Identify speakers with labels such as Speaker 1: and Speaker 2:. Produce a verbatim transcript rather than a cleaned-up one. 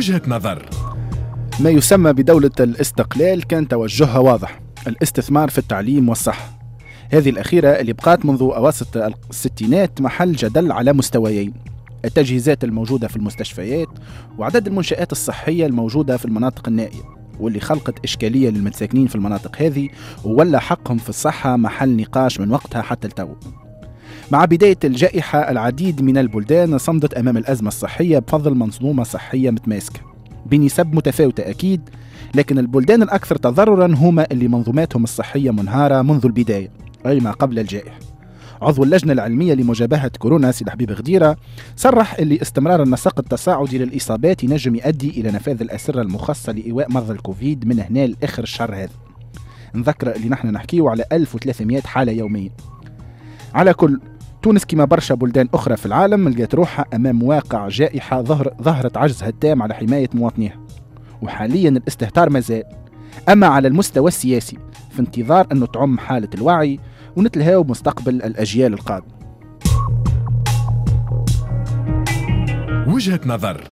Speaker 1: وجهة نظر.
Speaker 2: ما يسمى بدولة الاستقلال كان توجهها واضح: الاستثمار في التعليم والصحة. هذه الأخيرة اللي بقات منذ أواسط الستينات محل جدل على مستويين: التجهيزات الموجودة في المستشفيات وعدد المنشآت الصحية الموجودة في المناطق النائية، واللي خلقت إشكالية للمتساكنين في المناطق هذه، وولا حقهم في الصحة محل نقاش من وقتها حتى التو. مع بداية الجائحة العديد من البلدان صمدت أمام الأزمة الصحية بفضل منظومة صحية متماسكة بنسب متفاوتة أكيد، لكن البلدان الأكثر تضررا هما اللي منظوماتهم الصحية منهارة منذ البداية، أي ما قبل الجائحة. عضو اللجنة العلمية لمجابهة كورونا سيد حبيب غديرة صرح اللي استمرار النسق التصاعدي للإصابات ينجم يؤدي إلى نفاذ الأسرة المخصصة لإيواء مرضى الكوفيد من هنا لآخر الشهر هذا. نذكر اللي نحن نحكيه على ألف وثلاثمائة حالة يوميا. على كل، تونس كما برشا بلدان أخرى في العالم لقيت روحها أمام واقع جائحة ظهر ظهرت عجزها التام على حماية مواطنيها، وحاليا الاستهتار مازال. أما على المستوى السياسي في انتظار أنه تعم حالة الوعي ونتلهاو مستقبل الأجيال القادمة.
Speaker 1: وجهة نظر.